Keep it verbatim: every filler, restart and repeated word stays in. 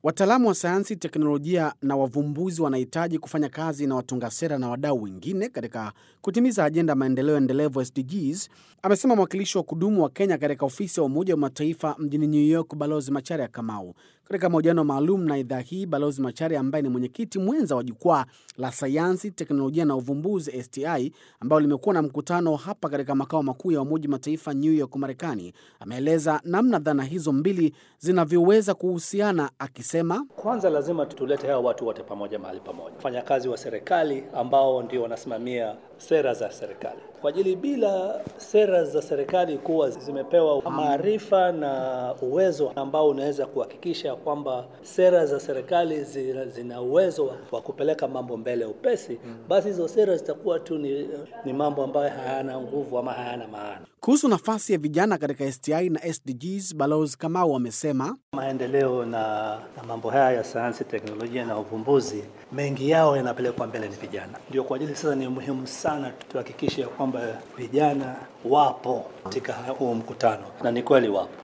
Wataalamu wa sayansi, teknolojia na wavumbuzi wanahitaji kufanya kazi na watunga sera na wadau wengine katika kutimiza ajenda ya maendeleo endelevu S D Gs, amesema mwakilishi wa kudumu wa Kenya katika ofisi ya Umoja wa Mataifa mjini New York, Balozi Macharia Kamau. Katika mahojiano maalum na idhaa hii, Balozi Macharia ambaye ni mwenyekiti mwenza wa jukwaa la sayansi, teknolojia na uvumbuzi S T I ambao limekuwa na mkutano hapa katika makao makuu ya Umoja wa Mataifa New York, Marekani, ameeleza namna dhana hizo mbili zinavyoweza kuhusiana, akisema, kwanza lazima tulete hao watu wote pamoja mahali pamoja. Wafanyakazi wa serikali ambao ndio wanasimamia sera za serikali. Kwa ajili bila sera za serikali kuwa zimepewa maarifa na uwezo ambao unaweza kuhakikisha kwamba sera za serikali zina, zina uwezo wa kupeleka mambo mbele upesi, basi hizo sera zitakuwa tu ni, ni mambo ambayo hayana nguvu ama hayana maana. Kuhusu nafasi ya vijana katika S T I na S D Gs, Balozi Kamau amesema, maendeleo na, na mambo haya ya sayansi, teknolojia na uvumbuzi, mengi yao yanapelekwa mbele ni vijana. Ndio kwa ajili sasa ni muhimu sana tuhakikishe kwamba vijana wapo katika huu mkutano, na ni kweli wapo.